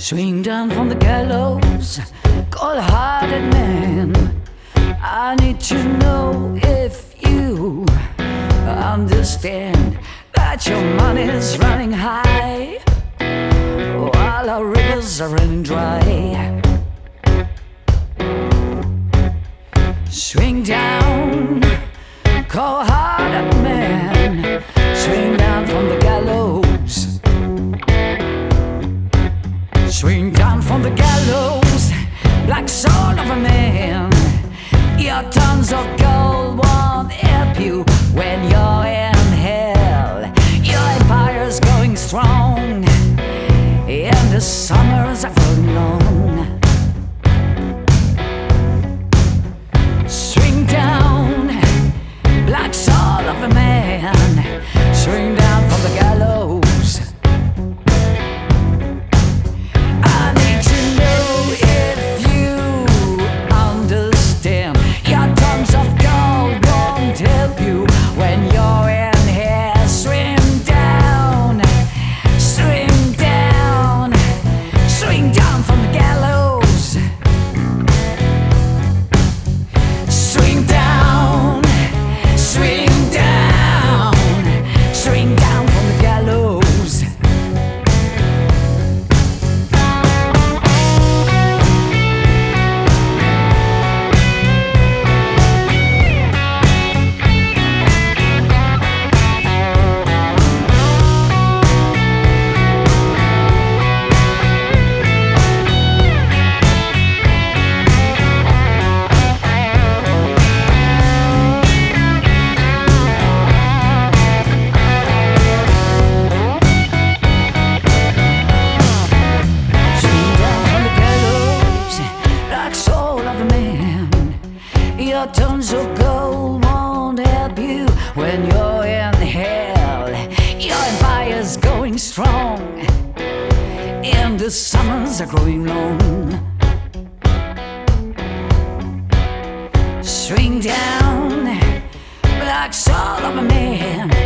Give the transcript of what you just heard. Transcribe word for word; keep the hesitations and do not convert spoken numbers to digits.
Swing down from the gallows, cold-hearted man. I need to know if you understand that your money's running high while our rivers are running dry. Swing down, cold-hearted man. Swing down from the gallows. Swing down from the gallows, black soul of a man. Your tons of gold won't help you when you're in hell. Your empire's going strong, and the summers are going long. Swing down, black soul of a man. Swing down from the gallows. I need to know if you understand. Your tons of gold won't help you when you're in here. Swing down, swing down, swing down from the gallows. Swing down, swing down, swing down from the gallows. Your tons of gold won't help you when you're in hell. Your empire's going strong, and the summers are growing long. Swing down, black soul of a man.